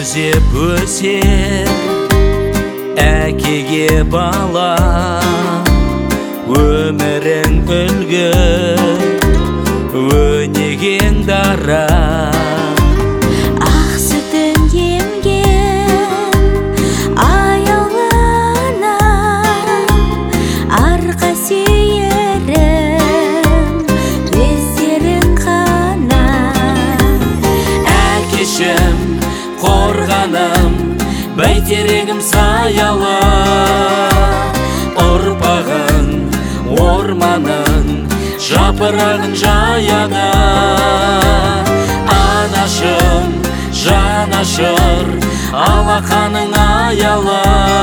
түзеп өсер әкеге бала, өмірің үлгі, өнегең дара. Ақ сүтін емген аяулына арқа сүйерім өздерің ғана. Әкешім, қорғаным, бәйтерегім саялы, ұрпағың орманың жапырағын жаяды. Анашым, жанашыр, алақаның аялы,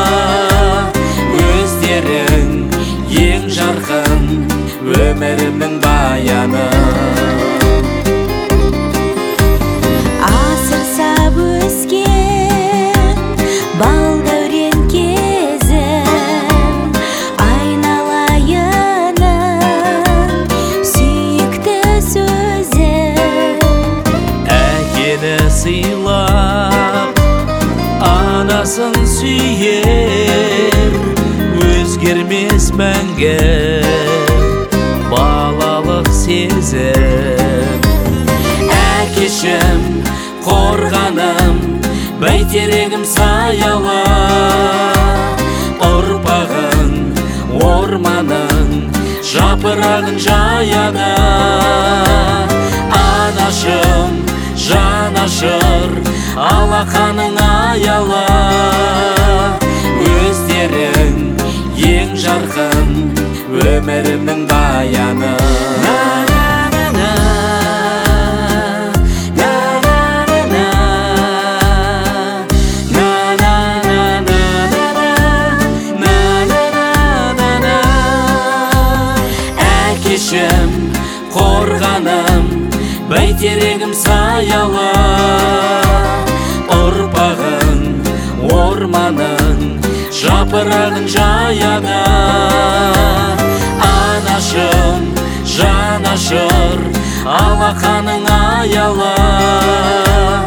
өздерің ең жарқын өмірімнің баяны. Асыр сап өскен балдәурен кезім, айналайының сүйікті сөзім. Әкені сыйлап, анасын сүйер, өзгермес мәңгі балалық сезім. Әкешім, қорғаным, бәйтерегім саялы, ұрпағың орманың жапырағын жаяды. Анашым, жанашыр, алақаның аялы, өздерің ең жарқын өмірімнің баяны. Әкешім, қорғаным, бәйтерегім саялы, ұрпағың орманың жапырағын жаяды. Анашым, жанашыр, алақаның аялы,